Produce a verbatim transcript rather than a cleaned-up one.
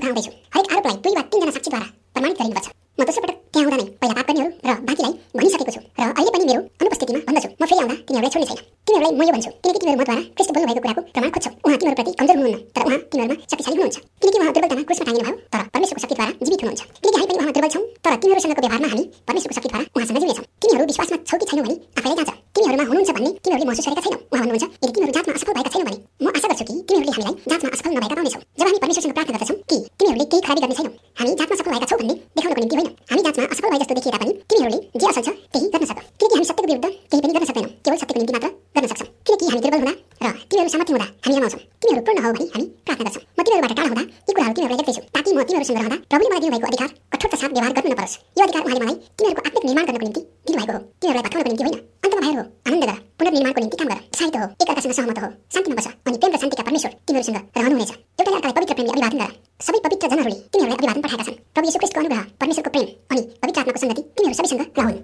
कहाँ आउँदैछु। हरेक आरोपलाई दुई वा तीनजना साक्षीद्वारा प्रमाणित गरिनुपर्छ। म दोस्रो पटक त्यहाँ आउँदा नै पहिला पाप गर्नेहरू र बाँकीलाई भनिसकेको छु र अहिले पनि मेरो अनुपस्थितिमा भन्दछु, म फेरि आउँदा तिनीहरूलाई छोड्ने छैन। तिनीहरूलाई म यो भन्छु किनकि तिनीहरू मद्वारा ख्रीष्ट बोल्नु भएको कुराको प्रमाण खोज्छौ। उहाँ तिनीहरूप्रति कमजोर हुनुहुन्न, तर उहाँ तिनीहरूमा शक्तिशाली हुनुहुन्छ, किनकि उहाँ दुर्बलतामा क्रुसमा टाँगिनु भयो तर परमेश्वरको शक्तिद्वारा जीवित हुनुहुन्छ। किनकि हामी पनि उहाँमा दुर्बल छौँ तर तिनीहरूसँगको व्यवहारमा हामी परमेश्वरको शक्तिद्वारा उहाँसँग जिउनेछौँ। तिनीहरू विश्वासमा छौ कि छैनौ भनी आफैलाई जाँच। तिनीहरूमा हुनुहुन्छ भन्ने तिनीहरूले महसुस गरेका छैनौ। उहाँ भन्नुहुन्छ यदि तिनीहरू जाँचमा असफल भएका छैनौ भने म आशा गर्छु कि तिनीहरूले हामीलाई जाँचमा असफल नभएका पाउनेछौ। जब हामी परमेश्वरसँग प्रार्थना गर्दछौँ कि तिनीहरूले केही खराबी गर्ने छैनौ, हामी जाँचमा सफल भएका छौ भन्ने देखाउनको निम्ति होइन। हामी जाँचमा असफल भए जस्तो देखिए तापनि तिनीहरूले जे असल छ त्यही गर्न सक्छौ, किनकि हामी सत्यको विरुद्ध केही पनि गर्न सक्दैनौँ, केवल सत्यको निम्ति मात्र गर्न सक्छौँ। किनकि हामी दुर्बल हुँदा र तिनीहरू सामर्थ्य हुँदा हामी रमाउँछौँ। तिनीहरू पूर्ण हो भनी हामी प्रार्थना गर्छौँ। म तिनीहरूबाट टाढा हुँदा यी कुराहरू तिनीहरूलाई लेख्दैछु ताकि म तिनीहरूसँग रहँदा प्रभुले मलाई दिनुभएको अधिकार कठोरता साथ व्यवहार गर्नु नपरोस्। यो अधिकार उहाँले मलाई तिनीहरूको आत्मिक निर्माण गर्नको निम्ति दिनुभएको हो, तिनीहरूलाई भत्काउनको निम्ति होइन। अन्तमा भाइहरू हो, आनन्द गर, पुनर्निर्माणको निम्ति काम गर, उत्साहित हो, एकअर्कासँग सहमत हो, शान्तिमा बस अनि प्रेम र शान्तिका परमेश्वर तिनीहरूसँग रहनुहुनेछ। एउटाले अर्कालाई पवित्र प्रेमले अभिवादन गर। सबै पवित्र जनहरूले तिनीहरूलाई अभिवादन पठाएका छन्। प्रभु येशू ख्रीष्टको अनुग्रह, परमेश्वरको प्रेम अनि पवित्र आत्माको संगति तिनीहरू सबैसँग रहुन्।